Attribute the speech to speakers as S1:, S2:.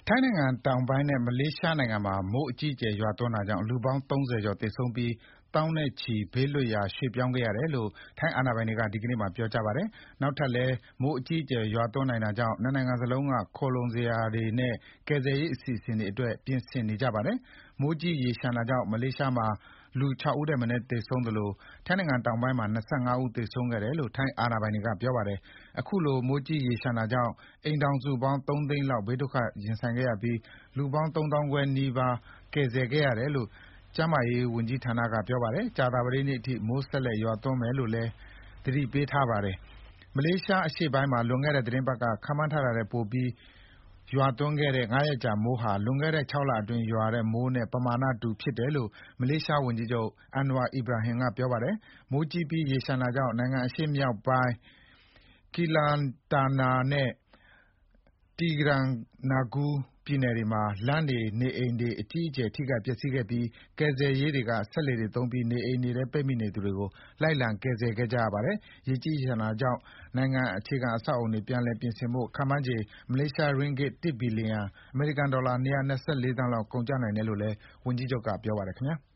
S1: ထိုင်းနိုင်ငံတောင်ပိုင်းနဲ့ မလေးရှားနိုင်ငံမှာ မိုးအကြီးအကျယ်ရွာသွန်းတာကြောင့် လူပေါင်း ၃၀ ကျော်သေဆုံးပြီး သောင်းနဲ့ချီ ဘေးလွတ်ရာ ရွှေ့ပြောင်းခဲ့ရတယ်လို့ ထိုင်းအာဏာပိုင်တွေက ဒီကနေ့မှာ ပြောပါတယ်။ နောက်ထပ်လည်း မိုးအကြီးအကျယ်ရွာသွန်းနိုင်တာကြောင့် နှစ်နိုင်ငံစလုံးက ခိုလှုံစရာတွေနဲ့ ကယ်ဆယ်ရေးအစီအစဉ်တွေအတွက် ပြင်ဆင်နေကြပါတယ်။ မိုးကြီးရေလျှံတာကြောင့် မလေးရှားမှာ လူ ၆ ဦးထက်မနည်းသေဆုံးသလို ထိုင်းနိုင်ငံတောင်ပိုင်းမှာ ၂၅ ဦးသေဆုံးခဲ့တယ်လို့ ထိုင်းအာဏာပိုင်တွေက ပြောပါတယ်။ အခုလို မိုးကြီးရေလျှံတာကြောင့် အိမ်ထောင်စုပေါင်း ၃ သိန်းလောက် ဘေးဒုက္ခရင်ဆိုင်ခဲ့ရပြီး လူပေါင်း ၃ သောင်းခွဲနီးပါး ကယ်ဆယ်ခဲ့ရတယ်လို့ ကျန်းမာရေးဝန်ကြီးဌာနက ပြောပါတယ်။ ကြာသပတေးနေ့အထိ မိုးဆက်လက်ရွာသွန်းမယ်လို့လည်း သတိပေးထားပါတယ်။ မလေးရှားအရှေ့ပိုင်းမှာ လွန်ခဲ့တဲ့ သီတင်းပတ်က ခန့်မှန်းထားတာထက် ပိုပြီးရွာသွန်းခဲ့တဲ့ ၅ ရက်ကြာမိုးဟာ လွန်ခဲ့တဲ့ ၆ လအတွင်းရွာတဲ့မိုးနဲ့ ပမာဏတူဖြစ်တယ်လို့ မလေးရှားဝန်ကြီးချုပ် Anwar Ibrahim က ပြောပါတယ်။ မိုးကြီးပြီး ရေလျှံတာကြောင့် နိုင်ငံအရှေ့မြောက်ပိုင်း Kelantan နဲ့ Terengganu ပြည်နယ်တွေမှာ လမ်းတွေ၊ နေအိမ်တွေ အကြီးအကျယ် ထိခိုက်ပျက်စီးခဲ့ပြီး ကယ်ဆယ်ရေးတွေက စက်လှေတွေသုံးပြီး နေအိမ်တွေထဲ ပိတ်မိနေသူတွေကို လိုက်လံကယ်ဆယ်ခဲ့ကြရပါတယ်။ ရေကြီးရေလျှံတာကြောင့် နိုင်ငံအခြေခံအဆောက်အအုံတွေ ပြန်လည်ပြင်ဆင်ဖို့ ခန့်မှန်းခြေ မလေးရှားရင်းဂစ် ၁ ဘီလီယံ (အမေရိကန်ဒေါ်လာ ၂၂၄ သန်း) လောက် ကုန်ကျနိုင်တယ်လို့လည်း ဝန်ကြီးချုပ်က ပြောပါတယ်ခင်ဗျာ။